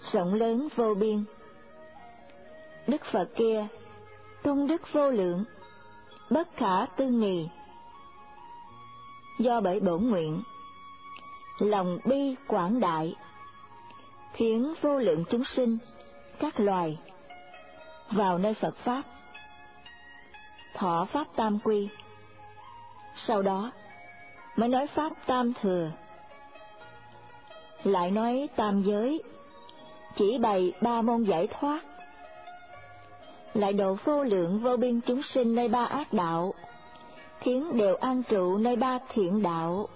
rộng lớn vô biên. Đức Phật kia công đức vô lượng, bất khả tư nghì. Do bởi bổn nguyện, lòng bi quảng đại, khiến vô lượng chúng sinh các loài vào nơi Phật pháp, thọ pháp tam quy. Sau đó mới nói pháp tam thừa, lại nói tam giới, chỉ bày 3 môn giải thoát, lại độ vô lượng vô biên chúng sinh nơi 3 ác đạo, khiến đều an trụ nơi 3 thiện đạo.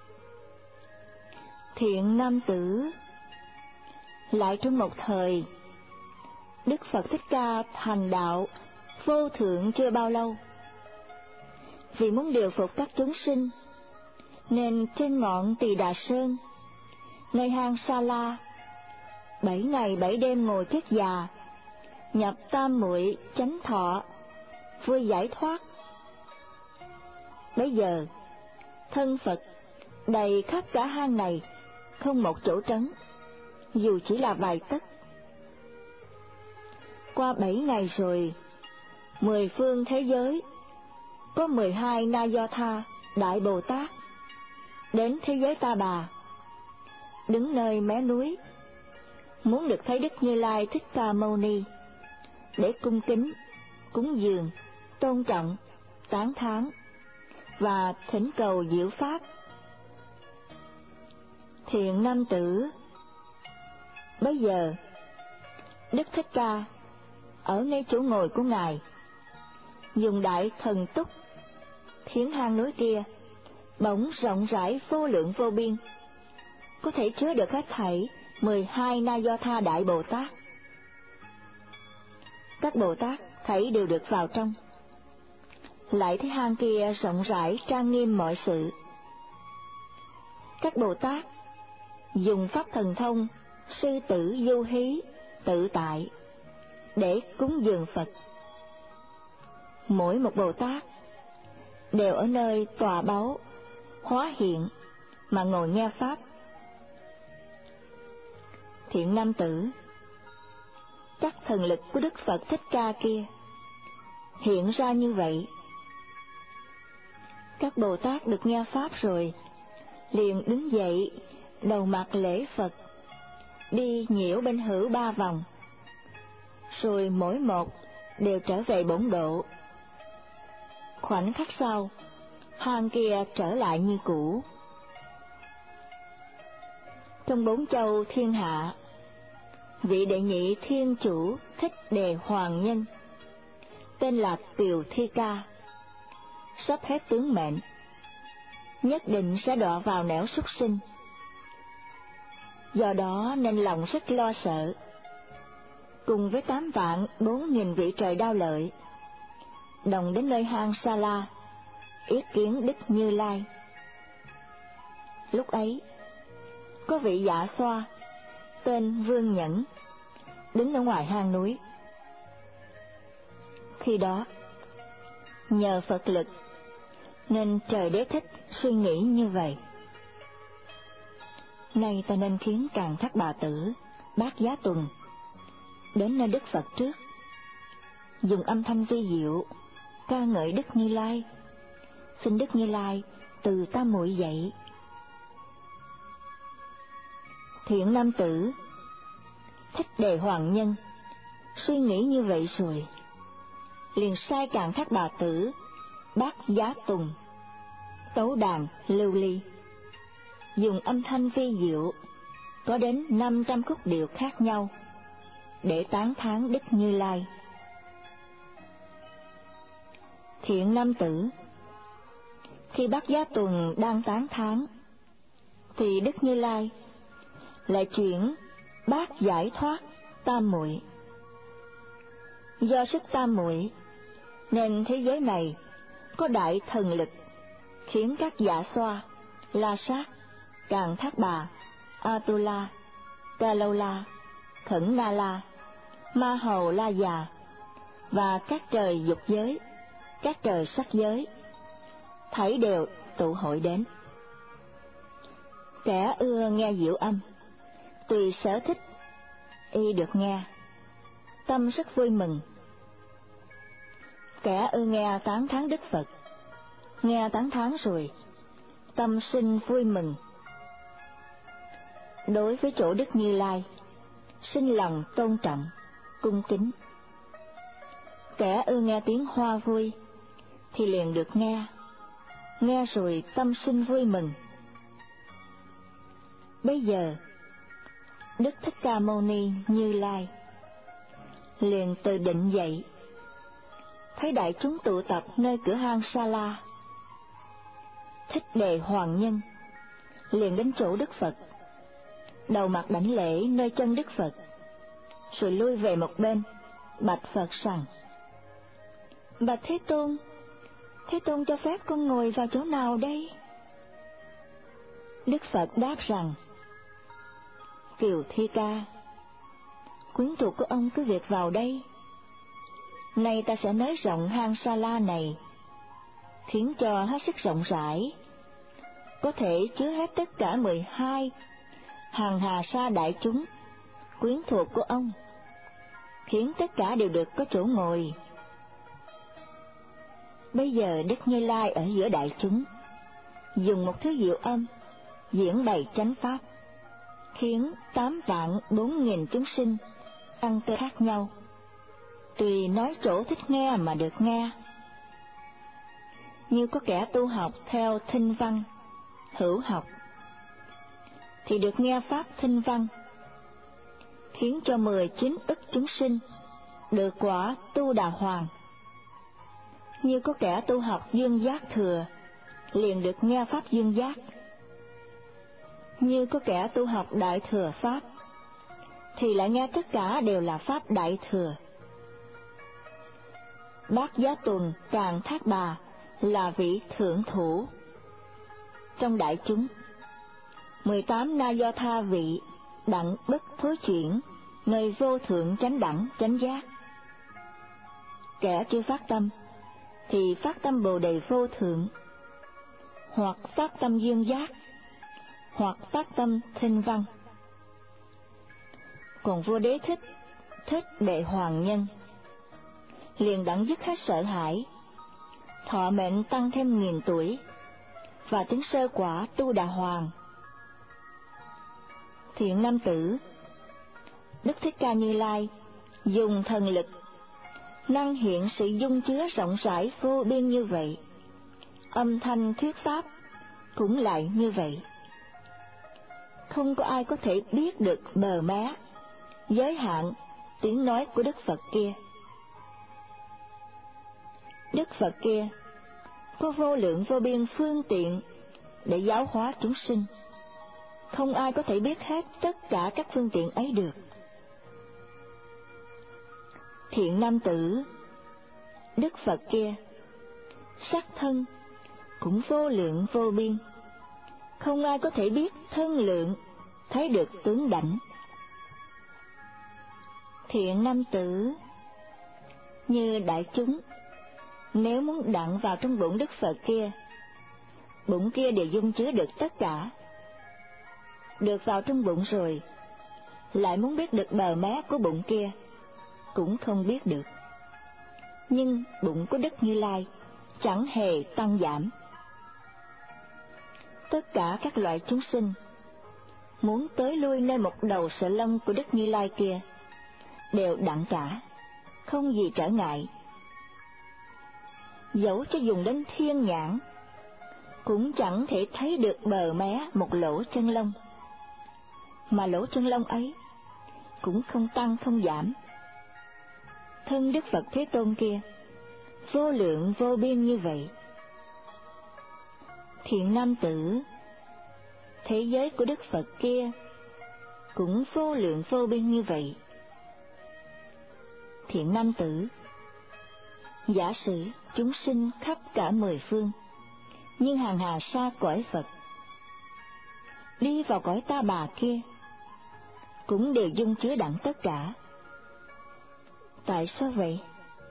Thiện nam tử, lại trong một thời, Đức Phật Thích Ca thành đạo vô thượng chưa bao lâu. Vì muốn điều phục các chúng sinh, nên trên ngọn Tỳ Đà Sơn, nơi hang Sa La, 7 ngày 7 đêm ngồi kiết già, nhập tam muội chánh thọ, vui giải thoát. Bấy giờ thân Phật đầy khắp cả hang này, không một chỗ trống, dù chỉ là vài tấc. Qua 7 ngày rồi, 10 phương thế giới có 12 Na Do Tha Đại Bồ Tát đến thế giới Ta Bà, đứng nơi mé núi, muốn được thấy Đức Như Lai Thích Ca Mâu Ni, để cung kính, cúng dường, tôn trọng, tán thán và thỉnh cầu diệu pháp. Thiện nam tử, bấy giờ Đức Thích Ca ở ngay chỗ ngồi của Ngài, dùng đại thần túc, khiến hang núi kia bỗng rộng rãi vô lượng vô biên, có thể chứa được hết thảy 12 Na Do Tha Đại Bồ Tát. Các Bồ Tát thảy đều được vào trong. Lại thấy hang kia rộng rãi trang nghiêm mọi sự. Các Bồ Tát dùng pháp thần thông sư tử du hí tự tại để cúng dường Phật. Mỗi một Bồ Tát đều ở nơi tòa báu hóa hiện mà ngồi nghe pháp. Thiện nam tử, các thần lực của Đức Phật Thích Ca kia hiện ra như vậy. Các Bồ Tát được nghe pháp rồi, liền đứng dậy, đầu mặt lễ Phật, đi nhiễu bên hữu 3 vòng, rồi mỗi một đều trở về bổn độ. Khoảnh khắc sau, hang kia trở lại như cũ. Trong 4 châu thiên hạ, vị đệ nhị thiên chủ Thích Đề Hoàng Nhân, tên là Tiều Thi Ca, sắp hết tướng mệnh, nhất định sẽ đọa vào nẻo súc sinh. Do đó nên lòng rất lo sợ, cùng với 8.400.000 vị trời đao lợi, đồng đến nơi hang Sa La, yết kiến Đức Như Lai. Lúc ấy, có vị Dạ Xoa, tên Vương Nhẫn, đứng ở ngoài hang núi. Khi đó, nhờ Phật lực, nên Trời Đế Thích suy nghĩ như vậy: nay ta nên khiến Càn Thác Bà Tử, Bát Giá Tuần đến nơi Đức Phật trước, dùng âm thanh vi diệu ca ngợi Đức Như Lai, xin Đức Như Lai từ tam muội dậy. Thiện nam tử, Thích Đề Hoàng Nhân suy nghĩ như vậy rồi, liền sai Càn Thác Bà Tử, Bát Giá Tùng, tấu đàn lưu ly, dùng âm thanh vi diệu có đến 500 khúc điệu khác nhau để tán thán Đức Như Lai. Thiện nam tử, khi Bát Giá Tuần đang tán thán, thì Đức Như Lai lại chuyển bát giải thoát tam muội. Do sức tam muội nên thế giới này có đại thần lực, khiến các Dạ Xoa, La Sát, Càn Thác Bà, Atula, Ca Lâu La, Khẩn Na La, Ma Hầu La Già và các trời dục giới, các trời sắc giới, thảy đều tụ hội đến. Kẻ ưa nghe diệu âm, tùy sở thích, y được nghe, tâm rất vui mừng. Kẻ ưa nghe tán thán Đức Phật, nghe tán thán rồi, tâm sinh vui mừng. Đối với chỗ Đức Như Lai, sinh lòng tôn trọng, cung kính. Kẻ ưa nghe tiếng hoa vui, thì liền được nghe, nghe rồi tâm sinh vui mừng. Bây giờ, Đức Thích Ca Mâu Ni Như Lai liền từ định dậy, thấy đại chúng tụ tập nơi cửa hang Sa La. Thích Đề Hoàng Nhân liền đến chỗ Đức Phật, đầu mặt đảnh lễ nơi chân Đức Phật, rồi lui về một bên, bạch Phật rằng: Bạch Thế Tôn, Thế Tôn cho phép con ngồi vào chỗ nào đây? Đức Phật đáp rằng: Kiều Thi Ca, quyến thuộc của ông cứ việc vào đây. Nay ta sẽ nới rộng hang Sa La này, khiến cho hết sức rộng rãi, có thể chứa hết tất cả 12 hàng hà sa đại chúng, quyến thuộc của ông, khiến tất cả đều được có chỗ ngồi. Bây giờ Đức Như Lai ở giữa đại chúng, dùng một thứ diệu âm diễn bày chánh pháp, khiến 8.400.000 chúng sinh ăn tơ khác nhau, tùy nói chỗ thích nghe mà được nghe. Như có kẻ tu học theo thinh văn, hữu học, thì được nghe pháp thinh văn, khiến cho 19 ức chúng sinh được quả Tu Đà Hoàng. Như có kẻ tu học dương giác thừa, liền được nghe pháp dương giác. Như có kẻ tu học đại thừa pháp, thì lại nghe tất cả đều là pháp đại thừa. Bát Giá Tuần Càng Thác Bà là vị thượng thủ. Trong đại chúng, 18 na do tha vị đặng bất thối chuyển, nơi vô thượng chánh đẳng chánh giác. Kẻ chưa phát tâm thì phát tâm Bồ Đề vô thượng, hoặc phát tâm dương giác, hoặc phát tâm thinh văn. Còn vua Đế Thích, Thích Đệ Hoàng Nhân, liền đặng dứt hết sợ hãi, thọ mệnh tăng thêm 1000 tuổi, và chứng sơ quả Tu Đà Hoàng. Thiện nam tử, Đức Thích Ca Như Lai dùng thần lực năng hiện sự dung chứa rộng rãi vô biên như vậy, âm thanh thuyết pháp cũng lại như vậy. Không có ai có thể biết được bờ mé, giới hạn tiếng nói của Đức Phật kia. Đức Phật kia có vô lượng vô biên phương tiện để giáo hóa chúng sinh, không ai có thể biết hết tất cả các phương tiện ấy được. Thiện nam tử, Đức Phật kia sắc thân cũng vô lượng vô biên, không ai có thể biết thân lượng, thấy được tướng đảnh. Thiện nam tử, như đại chúng nếu muốn đặng vào trong bụng Đức Phật kia, bụng kia đều dung chứa được tất cả. Được vào trong bụng rồi, lại muốn biết được bờ mé của bụng kia, cũng không biết được. Nhưng bụng của Đức Như Lai chẳng hề tăng giảm. Tất cả các loại chúng sinh muốn tới lui nơi một đầu sợi lông của Đức Như Lai kia đều đặng cả, không gì trở ngại. Dẫu cho dùng đến thiên nhãn, cũng chẳng thể thấy được bờ mé một lỗ chân lông, mà lỗ chân lông ấy cũng không tăng không giảm. Thân Đức Phật Thế Tôn kia vô lượng vô biên như vậy. Thiện nam tử, thế giới của Đức Phật kia cũng vô lượng vô biên như vậy. Thiện nam tử, giả sử chúng sinh khắp cả 10 phương, như hàng hà sa cõi Phật, đi vào cõi Ta Bà kia, cũng đều dung chứa đặng tất cả. Tại sao vậy?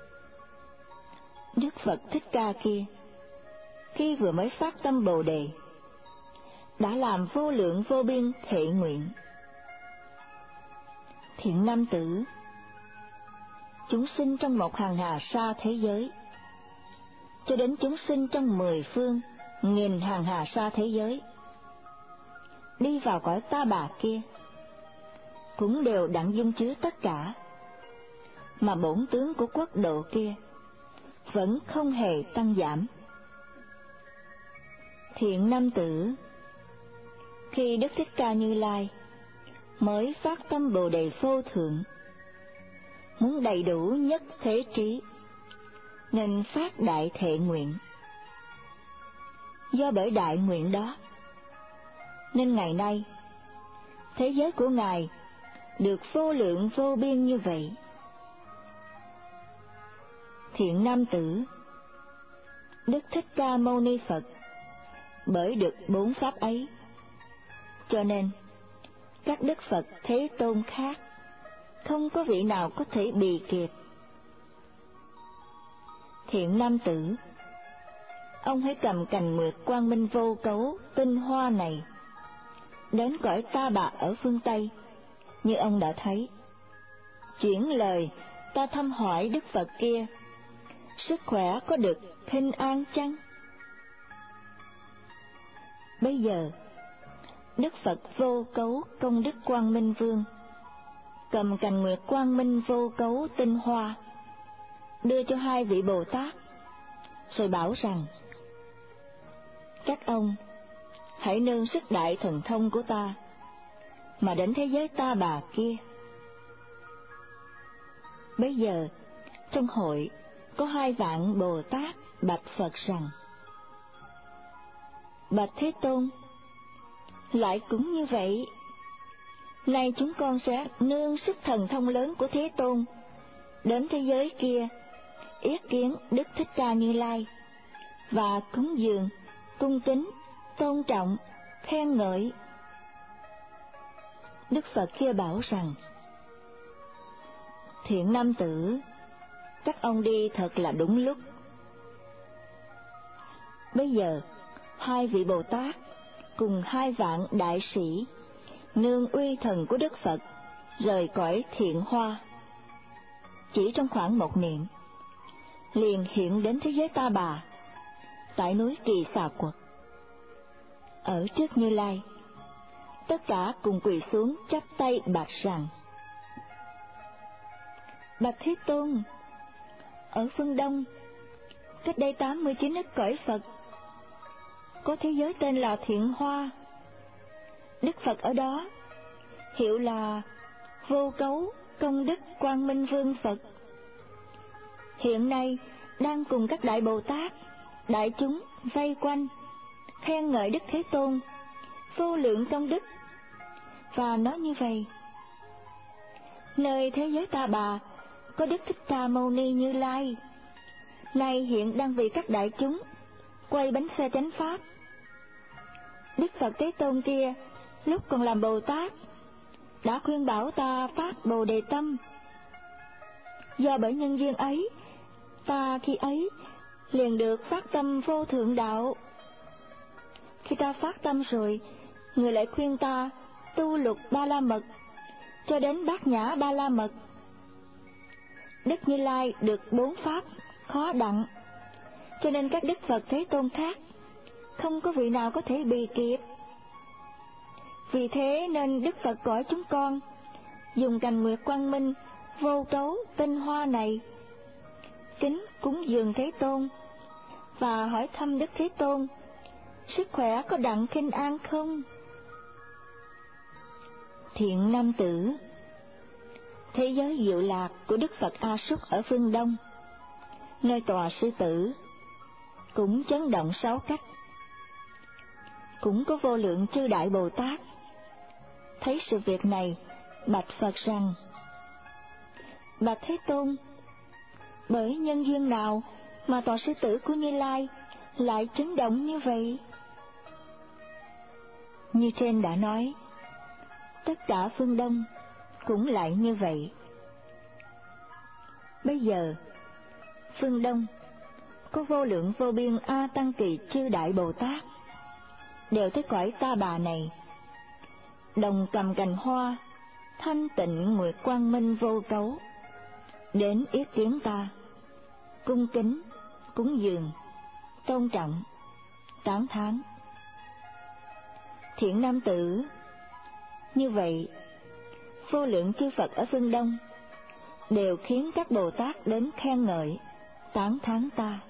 Đức Phật Thích Ca kia, khi vừa mới phát tâm Bồ Đề, đã làm vô lượng vô biên thệ nguyện. Thiện nam tử, chúng sinh trong một hàng hà sa thế giới, cho đến chúng sinh trong 10 phương, nghìn hàng hà sa thế giới, đi vào cõi ta bà kia, cũng đều đặng dung chứa tất cả, mà bổn tướng của quốc độ kia vẫn không hề tăng giảm. Thiện nam tử, khi Đức Thích Ca Như Lai mới phát tâm Bồ Đề vô thượng, muốn đầy đủ nhất thế trí, nên phát đại thệ nguyện. Do bởi đại nguyện đó, nên ngày nay thế giới của Ngài được vô lượng vô biên như vậy. Thiện nam tử, Đức Thích Ca Mâu Ni Phật bởi được 4 pháp ấy, cho nên các Đức Phật Thế Tôn khác không có vị nào có thể bì kịp. Thiện nam tử, ông hãy cầm cành nguyệt quang minh vô cấu tinh hoa này đến cõi ta bà ở phương Tây, như ông đã thấy. Chuyển lời ta thăm hỏi Đức Phật kia, sức khỏe có được thinh an chăng? Bây giờ Đức Phật vô cấu công đức Quang Minh Vương cầm cành nguyệt quang minh vô cấu tinh hoa đưa cho 2 vị Bồ Tát, rồi bảo rằng: các ông hãy nương sức đại thần thông của ta mà đến thế giới ta bà kia. Bây giờ trong hội có 2 vạn Bồ Tát bạch Phật rằng: bạch Thế Tôn, lại cũng như vậy, nay chúng con sẽ nương sức thần thông lớn của Thế Tôn đến thế giới kia, yết kiến Đức Thích Ca Như Lai và cúng dường, cung kính, tôn trọng, khen ngợi. Đức Phật kia bảo rằng: thiện nam tử, các ông đi thật là đúng lúc. Bây giờ 2 vị Bồ Tát cùng 2 vạn đại sĩ nương uy thần của Đức Phật rời cõi Thiện Hoa, chỉ trong khoảng 1 niệm liền hiện đến thế giới ta bà tại núi Kỳ Xà Quật. Ở trước Như Lai, tất cả cùng quỳ xuống chắp tay bạch rằng: bạch Thế Tôn, ở phương Đông cách đây 89 ức cõi Phật có thế giới tên là Thiện Hoa. Đức Phật ở đó hiệu là Vô Cấu Công Đức Quang Minh Vương Phật, hiện nay đang cùng các đại Bồ Tát, đại chúng vây quanh khen ngợi Đức Thế Tôn vô lượng công đức, và nói như vậy: nơi thế giới ta bà có Đức Thích Ca Mâu Ni Như Lai, nay hiện đang vì các đại chúng quay bánh xe chánh pháp. Đức Phật Thế Tôn kia lúc còn làm Bồ Tát đã khuyên bảo ta phát Bồ Đề tâm. Do bởi nhân duyên ấy, ta khi ấy liền được phát tâm vô thượng đạo. Khi ta phát tâm rồi, người lại khuyên ta tu Lục Ba La Mật cho đến Bát Nhã Ba La Mật. Đức Như Lai được 4 pháp khó đặng, cho nên các Đức Phật Thế Tôn khác không có vị nào có thể bì kịp. Vì thế nên Đức Phật gọi chúng con dùng cành nguyệt quang minh vô cấu tinh hoa này kính cúng dường Thế Tôn và hỏi thăm Đức Thế Tôn sức khỏe có đặng khinh an không. Thiện nam tử, thế giới diệu lạc của Đức Phật A Súc ở phương Đông, nơi tòa sư tử, cũng chấn động 6 cách. Cũng có vô lượng chư đại Bồ Tát thấy sự việc này bạch Phật rằng: bạch Thế Tôn, bởi nhân duyên nào mà tòa sư tử của Như Lai lại chấn động như vậy? Như trên đã nói, tất cả phương Đông cũng lại như vậy. Bây giờ phương Đông có vô lượng vô biên A Tăng Kỳ chư đại Bồ Tát đều tới cõi ta bà này, đồng cầm cành hoa thanh tịnh nguyệt quang minh vô cấu, đến yết kiến ta, cung kính, cúng dường, tôn trọng, tán thán. Thiện nam tử, như vậy, vô lượng chư Phật ở phương Đông đều khiến các Bồ Tát đến khen ngợi, tán thán ta.